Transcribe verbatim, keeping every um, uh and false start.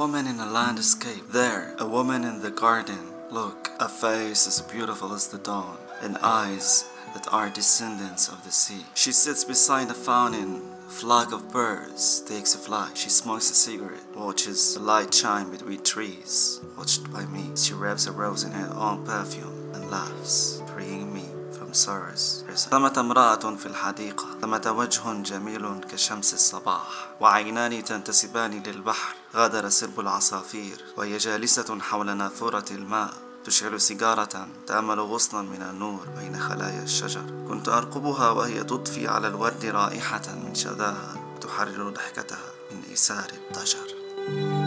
woman in a landscape. There, a woman in the garden. Look, a face as beautiful as the dawn, and eyes that are descendants of the sea. She sits beside a fountain. A flock of birds takes a flight. She smokes a cigarette, watches the light shine between trees. Watched by me, she wraps a rose in her own perfume and laughs, freeing me from sorrows. ثمة امرأة في الحديقة، ثمة وجه جميل كشمس الصباح، وعينان تنتسبان للبحر. غادر سرب العصافير وهي جالسة حول نافورة الماء، تشعل سيجارة تأمل غصنا من النور بين خلايا الشجر. كنت أرقبها وهي تضفي على الورد رائحة من شذاها، تحرر ضحكتها من إيثار الضجر.